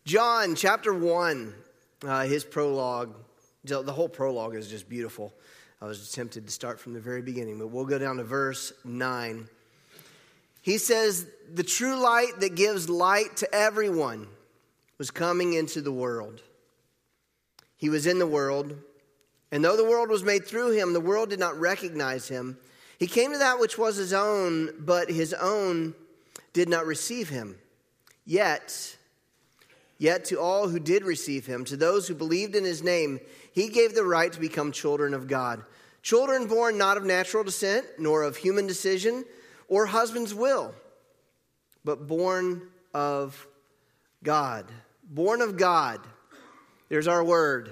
John chapter 1, his prologue, the whole prologue is just beautiful. I was tempted to start from the very beginning, but we'll go down to verse 9. He says, "The true light that gives light to everyone was coming into the world. He was in the world, and though the world was made through him, the world did not recognize him. He came to that which was his own, but his own did not receive him. Yet to all who did receive him, to those who believed in his name, he gave the right to become children of God. Children born not of natural descent, nor of human decision, or husband's will, but born of God." Born of God. There's our word.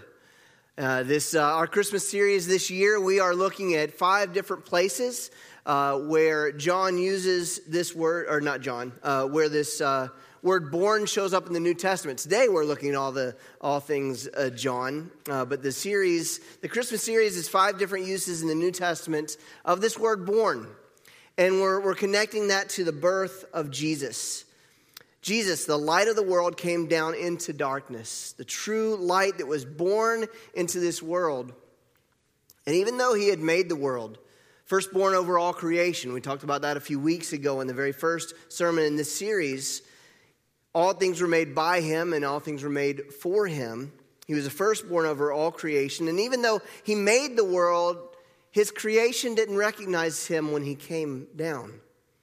Our Christmas series this year, we are looking at 5 different places where John uses this word, or not John, where this word born shows up in the New Testament. Today we're looking at all things John, but the Christmas series is 5 different uses in the New Testament of this word born. And we're connecting that to the birth of Jesus. Jesus, the light of the world, came down into darkness. The true light that was born into this world. And even though he had made the world, firstborn over all creation, we talked about that a few weeks ago in the very first sermon in this series. All things were made by him and all things were made for him. He was the firstborn over all creation. And even though he made the world, his creation didn't recognize him when he came down.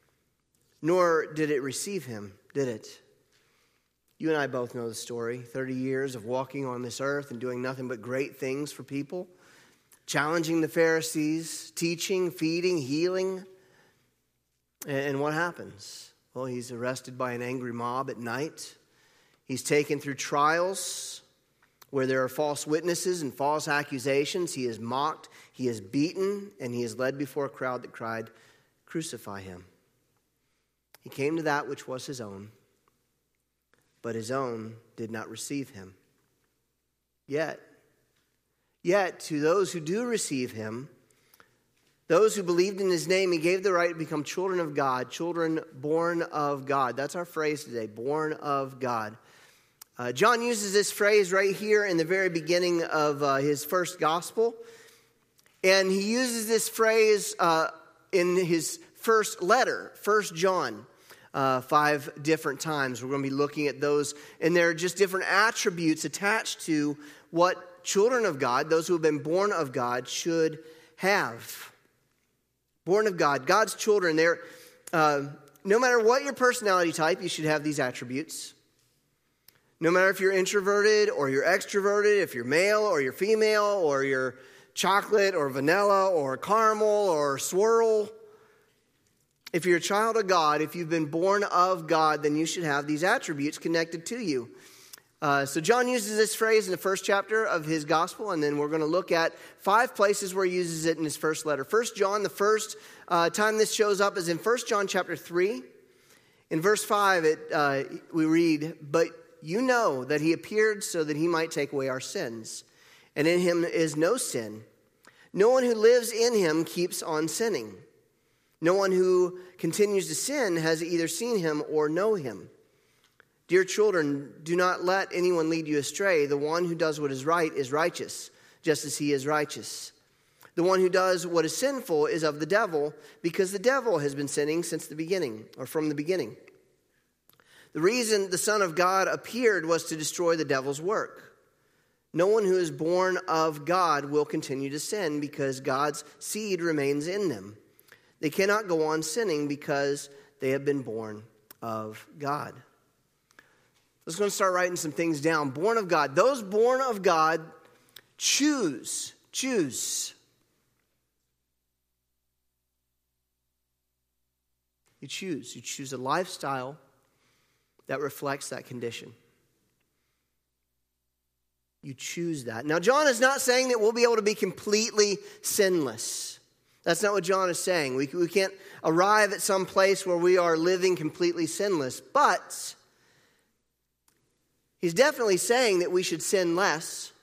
Nor did it receive him, did it? You and I both know the story. 30 years of walking on this earth and doing nothing but great things for people. Challenging the Pharisees, teaching, feeding, healing. And what happens? Well, he's arrested by an angry mob at night. He's taken through trials where there are false witnesses and false accusations. He is mocked, he is beaten, and he is led before a crowd that cried, "Crucify him." He came to that which was his own, but his own did not receive him. Yet to those who do receive him, those who believed in his name, he gave the right to become children of God, children born of God. That's our phrase today, born of God. John uses this phrase right here in the very beginning of his first gospel. And he uses this phrase in his first letter, 1 John, 5 different times. We're going to be looking at those. And there are just different attributes attached to what children of God, those who have been born of God, should have. Born of God, God's children. No matter what your personality type, you should have these attributes. No matter if you're introverted or you're extroverted, if you're male or you're female, or you're chocolate or vanilla or caramel or swirl. If you're a child of God, if you've been born of God, then you should have these attributes connected to you. So John uses this phrase in the first chapter of his gospel, and then we're going to look at 5 places where he uses it in his first letter. 1 John, the first time this shows up is in 1 John chapter 3. In verse 5, we read, "But you know that he appeared so that he might take away our sins. And in him is no sin. No one who lives in him keeps on sinning. No one who continues to sin has either seen him or know him. Dear children, do not let anyone lead you astray. The one who does what is right is righteous, just as he is righteous. The one who does what is sinful is of the devil, because the devil has been sinning since the beginning, or from the beginning. The reason the Son of God appeared was to destroy the devil's work. No one who is born of God will continue to sin, because God's seed remains in them. They cannot go on sinning because they have been born of God." Let's go and start writing some things down. Born of God. Those born of God choose. You choose. You choose a lifestyle that reflects that condition. You choose that. Now, John is not saying that we'll be able to be completely sinless. That's not what John is saying. We can't arrive at some place where we are living completely sinless. But he's definitely saying that we should sin less.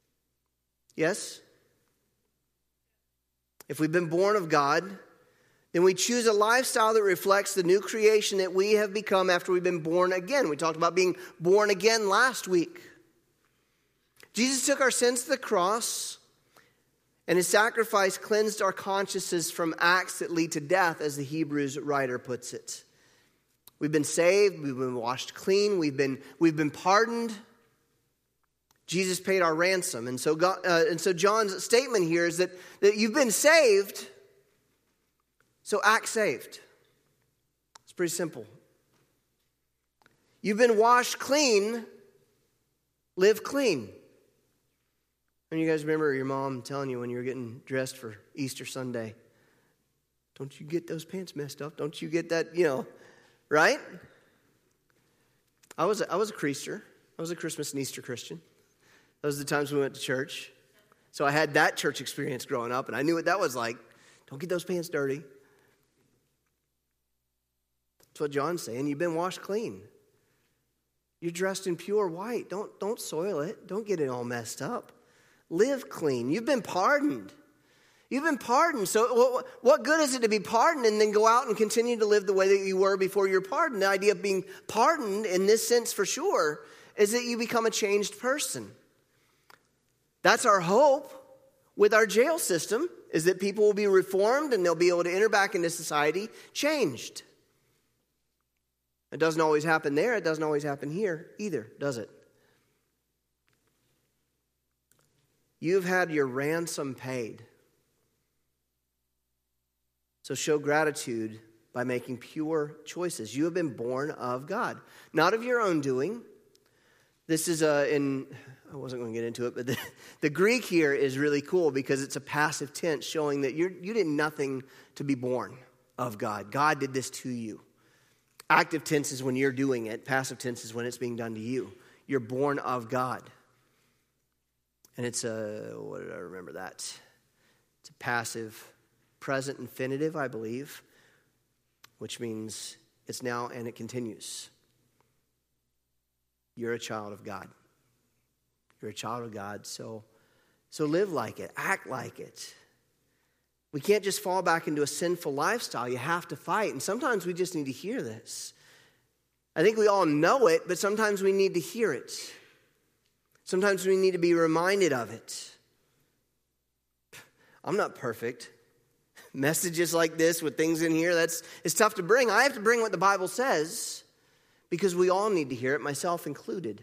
Yes? If we've been born of God, then we choose a lifestyle that reflects the new creation that we have become after we've been born again. We talked about being born again last week. Jesus took our sins to the cross, and his sacrifice cleansed our consciences from acts that lead to death, as the Hebrews writer puts it. We've been saved, we've been washed clean, we've been pardoned. Jesus paid our ransom. And so John's statement here is that you've been saved, so act saved. It's pretty simple. You've been washed clean, live clean. And you guys remember your mom telling you when you were getting dressed for Easter Sunday, don't you get those pants messed up? Don't you get that, right? I was a creaster. I was a Christmas and Easter Christian. Those are the times we went to church. So I had that church experience growing up, and I knew what that was like. Don't get those pants dirty. That's what John's saying. You've been washed clean. You're dressed in pure white. Don't soil it. Don't get it all messed up. Live clean. You've been pardoned. You've been pardoned. So what good is it to be pardoned and then go out and continue to live the way that you were before you're pardoned? The idea of being pardoned in this sense for sure is that you become a changed person. That's our hope with our jail system, is that people will be reformed and they'll be able to enter back into society changed. It doesn't always happen there. It doesn't always happen here either, does it? You've had your ransom paid. So show gratitude by making pure choices. You have been born of God, not of your own doing. This is I wasn't going to get into it, but the Greek here is really cool because it's a passive tense showing that you did nothing to be born of God. God did this to you. Active tense is when you're doing it. Passive tense is when it's being done to you. You're born of God. And it's what did I remember that? It's a passive present infinitive, I believe, which means it's now and it continues. You're a child of God. You're a child of God, so live like it. Act like it. We can't just fall back into a sinful lifestyle. You have to fight, and sometimes we just need to hear this. I think we all know it, but sometimes we need to hear it. Sometimes we need to be reminded of it. I'm not perfect. Messages like this with things in here, it's tough to bring. I have to bring what the Bible says because we all need to hear it, myself included.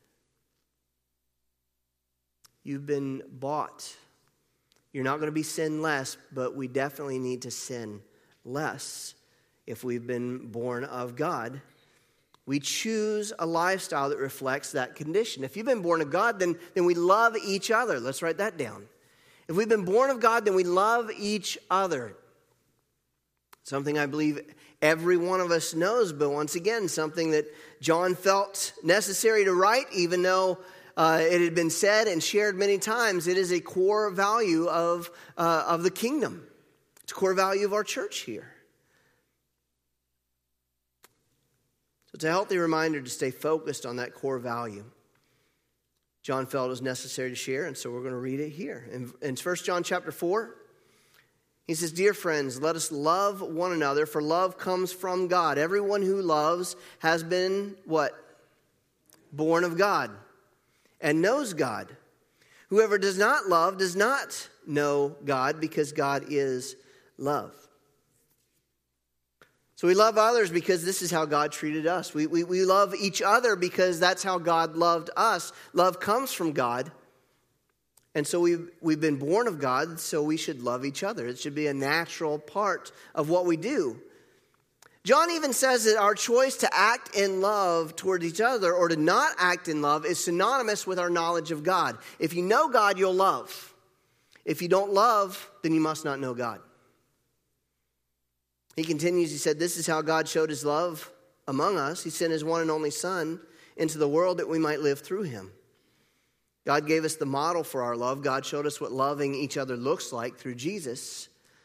You've been bought. You're not going to be sinless, but we definitely need to sin less if we've been born of God. We choose a lifestyle that reflects that condition. If you've been born of God, then we love each other. Let's write that down. If we've been born of God, then we love each other. Something I believe every one of us knows, but once again, something that John felt necessary to write, even though it had been said and shared many times. It is a core value of the kingdom. It's a core value of our church here. So it's a healthy reminder to stay focused on that core value. John felt it was necessary to share, and so we're going to read it here. In 1 John chapter 4, he says, "Dear friends, let us love one another, for love comes from God. Everyone who loves has been," what? "Born of God and knows God. Whoever does not love does not know God, because God is love." So we love others because this is how God treated us. We love each other because that's how God loved us. Love comes from God. And so we've been born of God, so we should love each other. It should be a natural part of what we do. John even says that our choice to act in love toward each other or to not act in love is synonymous with our knowledge of God. If you know God, you'll love. If you don't love, then you must not know God. He continues, he said, "This is how God showed his love among us. He sent his one and only Son into the world that we might live through him." God gave us the model for our love. God showed us what loving each other looks like through Jesus.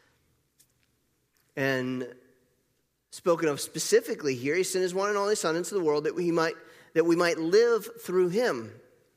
And spoken of specifically here, he sent his one and only Son into the world that we might live through him.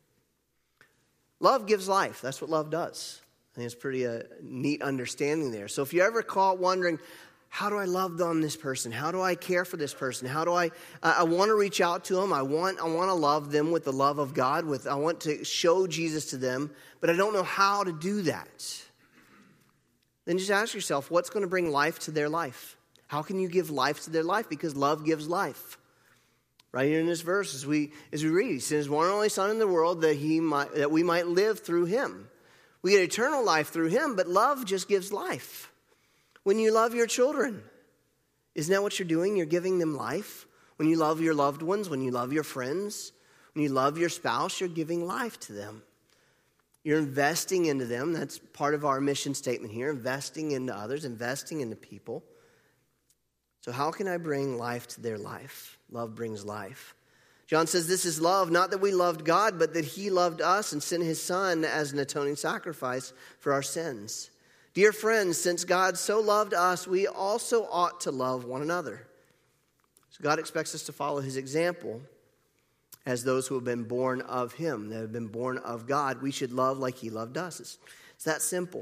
Love gives life. That's what love does. I think it's pretty neat understanding there. So if you're ever caught wondering, how do I love on this person? How do I care for this person? How do I want to reach out to them. I want to love them with the love of God. I want to show Jesus to them, but I don't know how to do that. Then just ask yourself, what's going to bring life to their life? How can you give life to their life? Because love gives life. Right here in this verse, as we read, he sends one and only Son in the world that we might live through him. We get eternal life through him, but love just gives life. When you love your children, isn't that what you're doing? You're giving them life. When you love your loved ones, when you love your friends, when you love your spouse, you're giving life to them. You're investing into them. That's part of our mission statement here, investing into others, investing into people. So how can I bring life to their life? Love brings life. John says this is love, not that we loved God, but that he loved us and sent his Son as an atoning sacrifice for our sins. Dear friends, since God so loved us, we also ought to love one another. So God expects us to follow his example as those who have been born of him, that have been born of God. We should love like he loved us. It's that simple.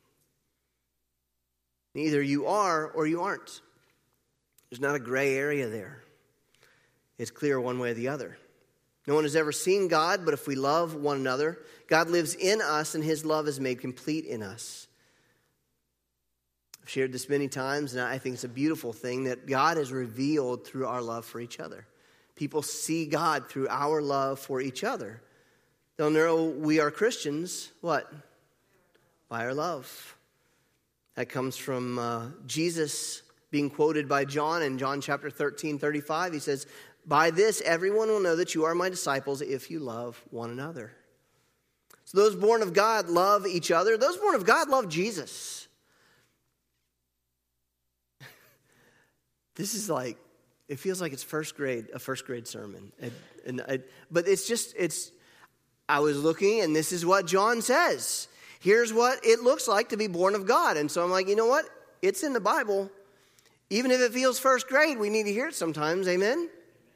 Either you are or you aren't. There's not a gray area there. It's clear one way or the other. No one has ever seen God, but if we love one another, God lives in us and his love is made complete in us. I've shared this many times, and I think it's a beautiful thing that God has revealed through our love for each other. People see God through our love for each other. They'll know we are Christians, what? By our love. That comes from Jesus being quoted by John in John chapter 13:35. He says, by this everyone will know that you are my disciples if you love one another. So those born of God love each other. Those born of God love Jesus. This is like, it feels like it's a first grade sermon. But I was looking, and this is what John says. Here's what it looks like to be born of God. And so I'm like, you know what? It's in the Bible. Even if it feels first grade, we need to hear it sometimes. Amen?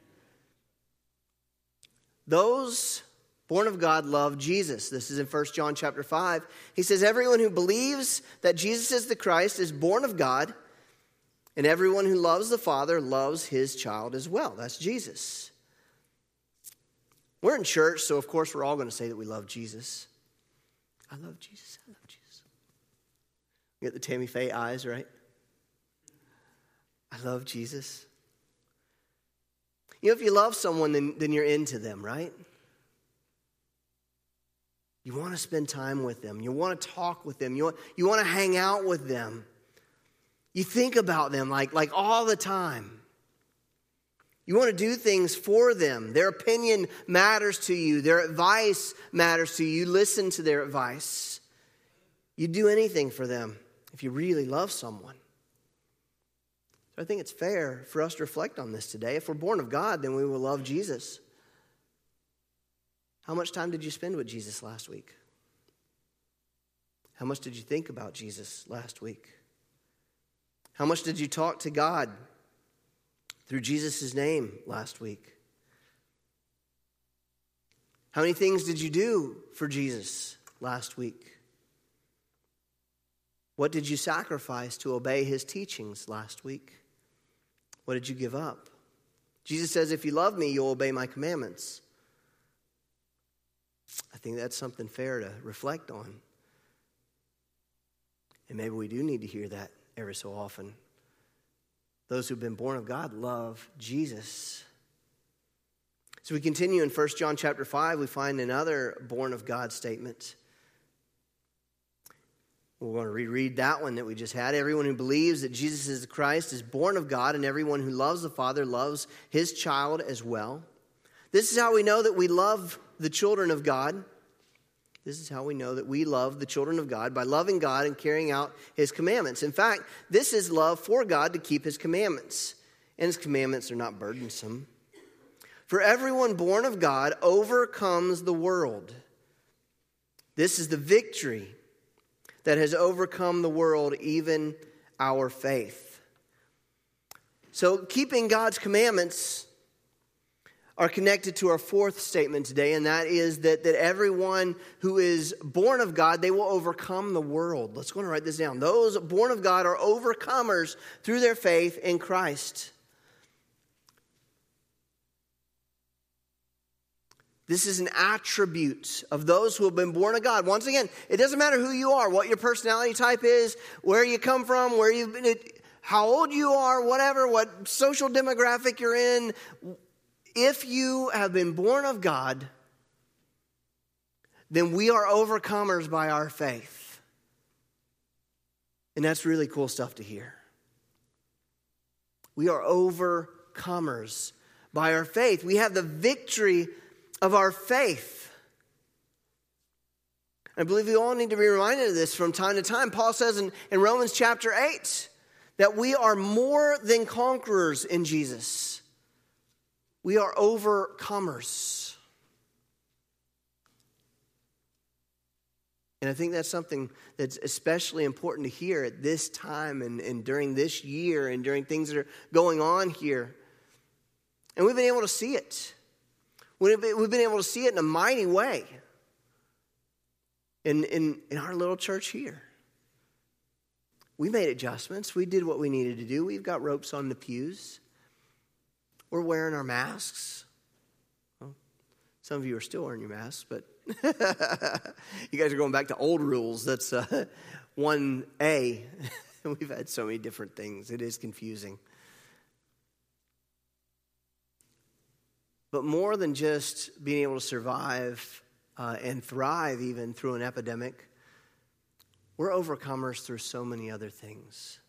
Those born of God love Jesus. This is in 1 John chapter 5. He says, everyone who believes that Jesus is the Christ is born of God, and everyone who loves the Father loves his child as well. That's Jesus. We're in church, so of course we're all going to say that we love Jesus. I love Jesus. I love Jesus. You get the Tammy Faye eyes, right? I love Jesus. You know, if you love someone, then you're into them, right? You want to spend time with them. You want to talk with them. You want to hang out with them. You think about them like all the time. You want to do things for them. Their opinion matters to you. Their advice matters to you. You listen to their advice. You do anything for them if you really love someone. I think it's fair for us to reflect on this today. If we're born of God, then we will love Jesus. How much time did you spend with Jesus last week? How much did you think about Jesus last week? How much did you talk to God through Jesus' name last week? How many things did you do for Jesus last week? What did you sacrifice to obey his teachings last week? What did you give up? Jesus says, if you love me, you'll obey my commandments. I think that's something fair to reflect on. And maybe we do need to hear that every so often. Those who've been born of God love Jesus. So we continue in 1 John chapter 5, we find another born of God statement. We're going to reread that one that we just had. Everyone who believes that Jesus is the Christ is born of God, and everyone who loves the Father loves his child as well. This is how we know that we love the children of God. This is how we know that we love the children of God, by loving God and carrying out his commandments. In fact, this is love for God to keep his commandments. And his commandments are not burdensome. For everyone born of God overcomes the world. This is the victory that has overcome the world, even our faith. So keeping God's commandments are connected to our fourth statement today, and that is that everyone who is born of God, they will overcome the world. Let's go and write this down. Those born of God are overcomers through their faith in Christ. This is an attribute of those who have been born of God. Once again, it doesn't matter who you are, what your personality type is, where you come from, where you've been, how old you are, whatever, what social demographic you're in. If you have been born of God, then we are overcomers by our faith. And that's really cool stuff to hear. We are overcomers by our faith. We have the victory of our faith. I believe we all need to be reminded of this from time to time. Paul says in Romans chapter 8 that we are more than conquerors in Jesus. We are overcomers. And I think that's something that's especially important to hear at this time and during this year and during things that are going on here. And we've been able to see it. We've been able to see it in a mighty way in our little church here. We made adjustments. We did what we needed to do. We've got ropes on the pews. We're wearing our masks. Well, some of you are still wearing your masks, but you guys are going back to old rules. That's 1A. We've had so many different things. It is confusing. But more than just being able to survive and thrive even through an epidemic, we're overcomers through so many other things.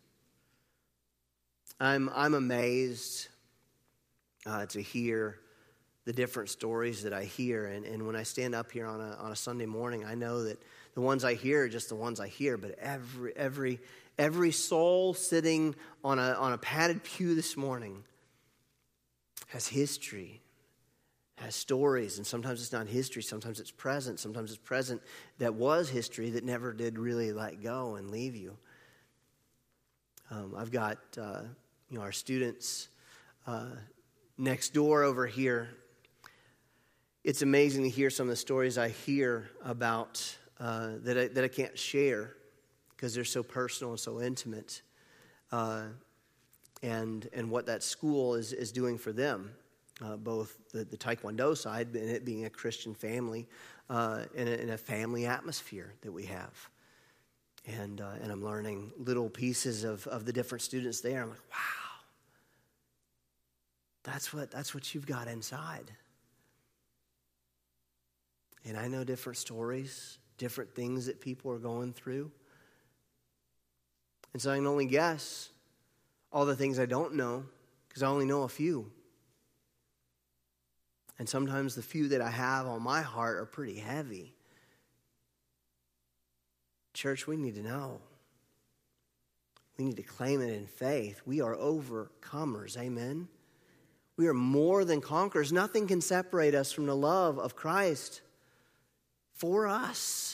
I'm amazed to hear the different stories that I hear. And when I stand up here on a Sunday morning, I know that the ones I hear are just the ones I hear. But every soul sitting on a padded pew this morning has history, has stories. And sometimes it's not history. Sometimes it's present. Sometimes it's present that was history that never did really let go and leave you. I've got our students next door over here. It's amazing to hear some of the stories I hear about that I can't share because they're so personal and so intimate, and what that school is doing for them, both the Taekwondo side and it being a Christian family, in a family atmosphere that we have, and I'm learning little pieces of the different students there. I'm like, wow. That's what you've got inside. And I know different stories, different things that people are going through. And so I can only guess all the things I don't know because I only know a few. And sometimes the few that I have on my heart are pretty heavy. Church, we need to know. We need to claim it in faith. We are overcomers. Amen. We are more than conquerors. Nothing can separate us from the love of Christ for us.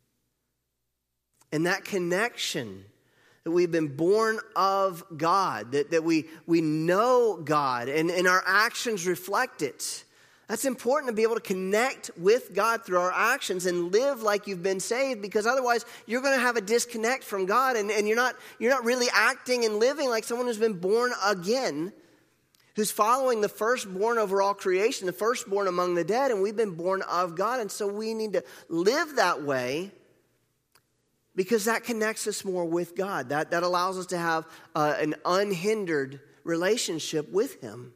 And that connection that we've been born of God, that we know God and our actions reflect it. That's important to be able to connect with God through our actions and live like you've been saved, because otherwise you're going to have a disconnect from God and you're not really acting and living like someone who's been born again, who's following the firstborn over all creation, the firstborn among the dead, and we've been born of God. And so we need to live that way because that connects us more with God. That allows us to have an unhindered relationship with Him.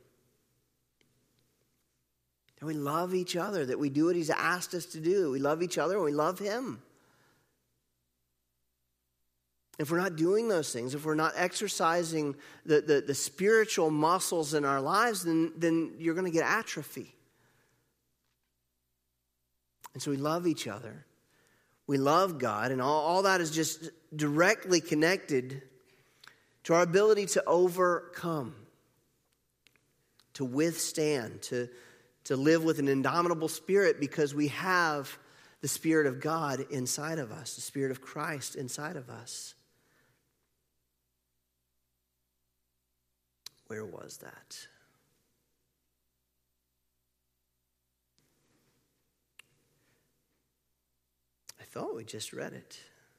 And we love each other, that we do what He's asked us to do. We love each other and we love Him. If we're not doing those things, if we're not exercising the spiritual muscles in our lives, then you're going to get atrophy. And so we love each other. We love God, and all that is just directly connected to our ability to overcome, to withstand, to live with an indomitable spirit, because we have the Spirit of God inside of us, the Spirit of Christ inside of us. Where was that? thought we just read it.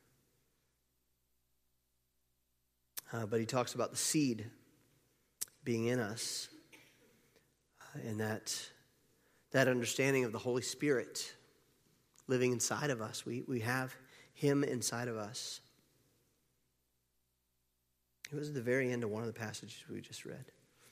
But he talks about the seed being in us, and that understanding of the Holy Spirit living inside of us. We have him inside of us. It was at the very end of one of the passages we just read.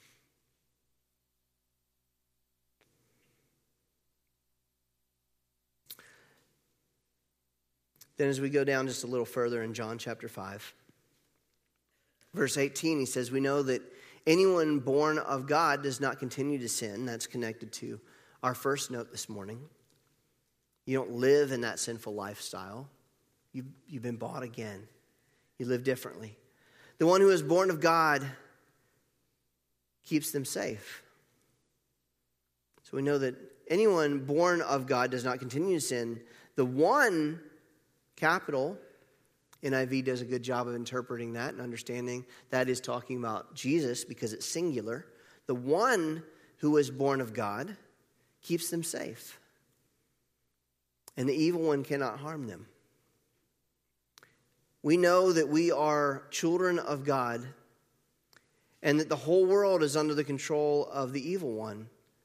Then as we go down just a little further in John chapter 5, verse 18, he says, we know that anyone born of God does not continue to sin. That's connected to our first note this morning. You don't live in that sinful lifestyle. You've been bought again. You live differently. The one who is born of God keeps them safe. So we know that anyone born of God does not continue to sin. The one, capital, NIV does a good job of interpreting that and understanding that is talking about Jesus because it's singular. The one who is born of God keeps them safe. And the evil one cannot harm them. We know that we are children of God and that the whole world is under the control of the evil one.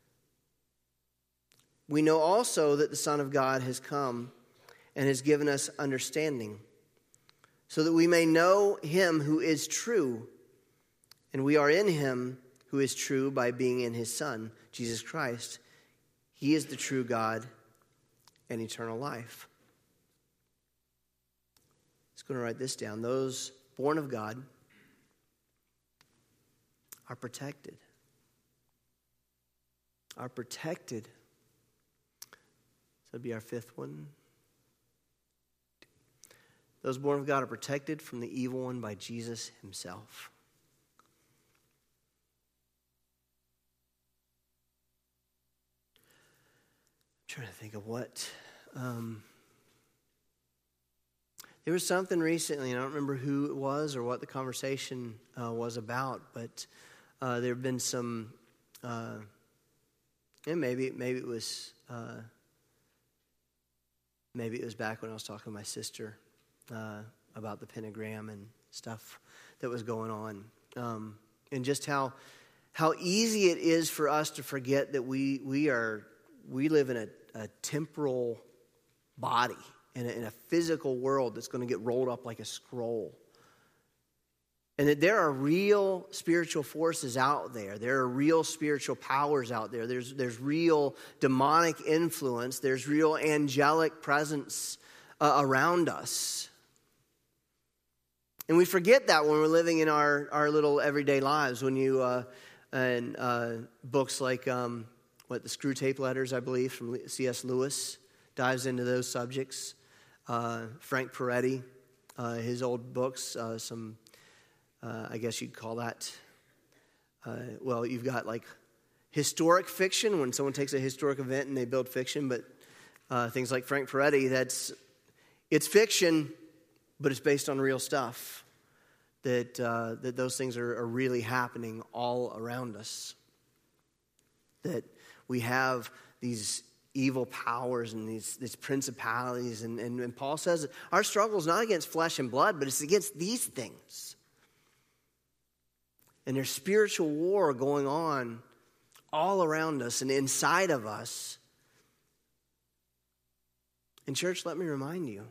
We know also that the Son of God has come and has given us understanding so that we may know him who is true, and we are in him who is true by being in his Son, Jesus Christ. He is the true God and eternal life. Just going to write this down. Those born of God are protected. Are protected. So that'd be our fifth one. Those born of God are protected from the evil one by Jesus himself. I'm trying to think of what. There was something recently, and I don't remember who it was or what the conversation was about, but there have been some, and maybe it was back when I was talking to my sister about the pentagram and stuff that was going on, and just how easy it is for us to forget that we live in a temporal body, in a physical world that's going to get rolled up like a scroll. And that there are real spiritual forces out there. There are real spiritual powers out there. There's real demonic influence. There's real angelic presence around us. And we forget that when we're living in our little everyday lives. When you, and books like, the Screw Tape Letters, I believe, from C.S. Lewis, dives into those subjects. Frank Peretti, his old books, I guess you'd call that, you've got like historic fiction, when someone takes a historic event and they build fiction, but things like Frank Peretti, it's fiction, but it's based on real stuff, that those things are really happening all around us, that we have these evil powers and these principalities. And Paul says our struggle is not against flesh and blood, but it's against these things. And there's spiritual war going on all around us and inside of us. And church, let me remind you,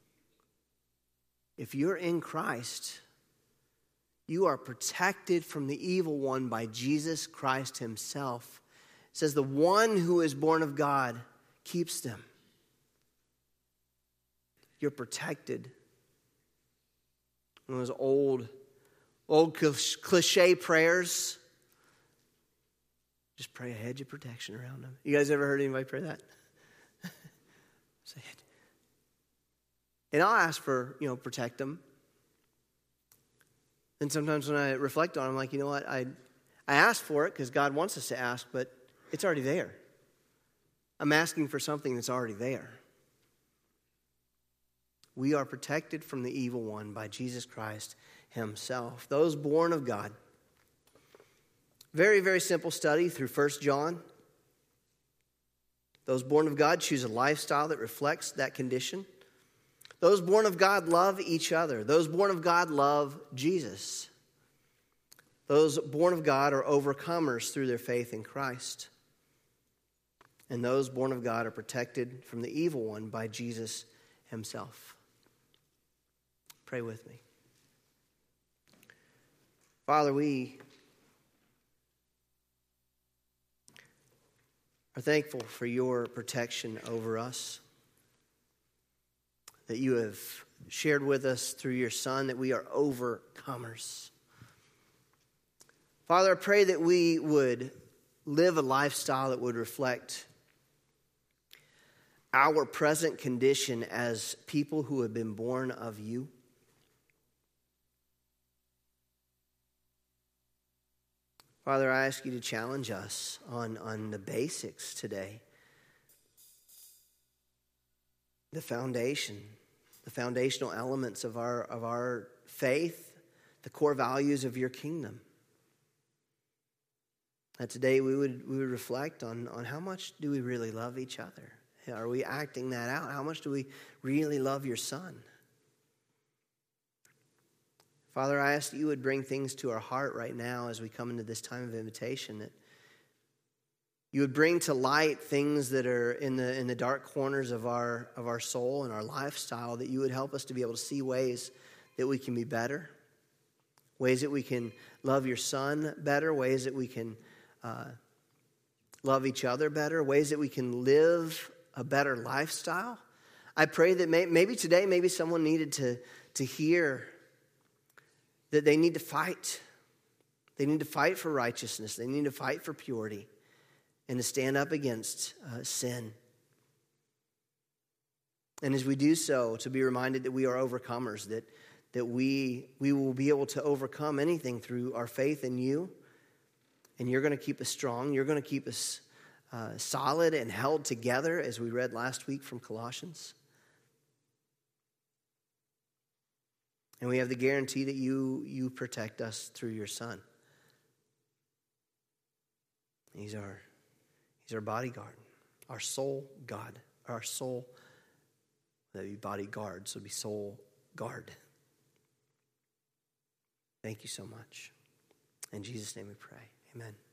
if you're in Christ, you are protected from the evil one by Jesus Christ himself. It says the one who is born of God keeps them. You're protected. One of those old cliche prayers. Just pray a hedge of protection around them. You guys ever heard anybody pray that? Say it. And I'll ask for, protect them. And sometimes when I reflect on it, I'm like, you know what? I asked for it because God wants us to ask, but it's already there. I'm asking for something that's already there. We are protected from the evil one by Jesus Christ himself. Those born of God. Very, very simple study through 1 John. Those born of God choose a lifestyle that reflects that condition. Those born of God love each other. Those born of God love Jesus. Those born of God are overcomers through their faith in Christ. And those born of God are protected from the evil one by Jesus himself. Pray with me. Father, we are thankful for your protection over us, that you have shared with us through your Son that we are overcomers. Father, I pray that we would live a lifestyle that would reflect our present condition as people who have been born of you. Father, I ask you to challenge us on the basics today. The foundational elements of our faith, the core values of your kingdom. That today we would reflect on how much do we really love each other? Are we acting that out? How much do we really love your Son? Father, I ask that you would bring things to our heart right now as we come into this time of invitation, that you would bring to light things that are in the dark corners of our soul and our lifestyle, that you would help us to be able to see ways that we can be better, ways that we can love your Son better, ways that we can love each other better, ways that we can live a better lifestyle. I pray that maybe today, maybe someone needed to hear that they need to fight. They need to fight for righteousness. They need to fight for purity and to stand up against sin. And as we do so, to be reminded that we are overcomers, that we will be able to overcome anything through our faith in you. And you're going to keep us strong. You're going to keep us solid and held together, as we read last week from Colossians. And we have the guarantee that you protect us through your Son. He's our bodyguard, our soul God, our soul, that be bodyguard, so be soul guard. Thank you so much. In Jesus' name we pray. Amen.